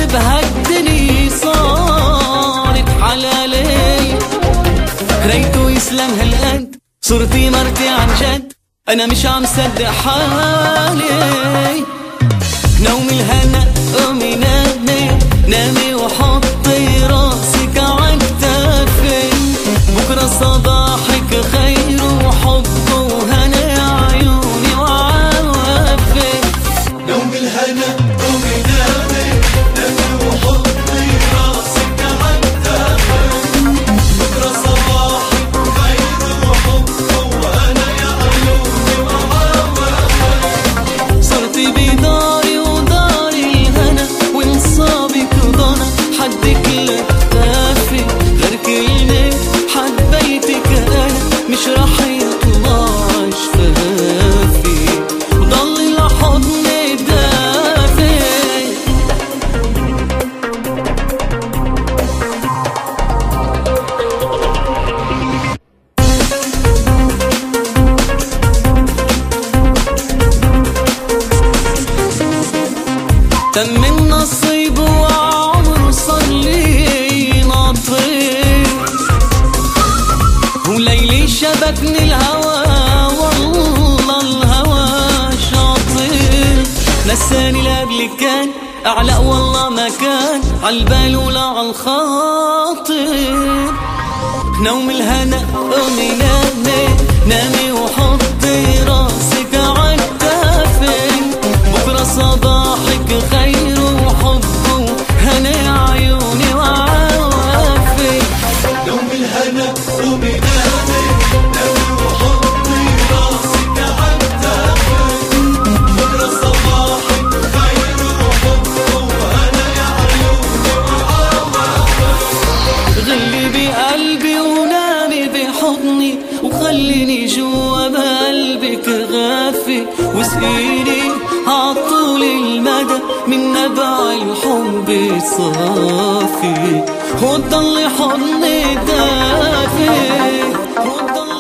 بهالدنيا صارت حلالي، ريته يسلم هالقد صرتي مرتي عن جد، أنا مش عم صدق حالي. نومي الهنا قومي نامي نامي وحطي راسك عالكتافي، بكرة صباحك خير وحب وهنا عيوني وعوافي. نومي الهنا قومي نامي نامي وحطي راسك عالكتافي، بكرة صباحك خير وحب وهنا يا عيوني وعوافي. صرتي بداري وداري الهنا وانصابك ضنا حدك لكتافي، غير كلمة حبيتك أنا مش رح يطلع شفافي، وضل لحضني دافي. تم النصيب وعمره صار لي ناطر، وليلي شبكني الهوى والله الهوى شاطر، نساني لقبل كان أعلى والله ما كان عالبال ولا عالخاطر. نوم الهنا قومي نامي نامي وحطي راسك عالكتافي، بكرة صباحك خير وحب وهنا عيوني وعوافي. نوم الهنا قومي نامي نامي وحطي راسك عالكتافي، بكرة صباحك خير وحب وهنا يا عيوني وعوافي. غلي بقلبي ونامي بحضني وخليني جوا بقلبك غافي، واسقيني عطول المدى من نبع الحب صافي، وتضل حضني دافي.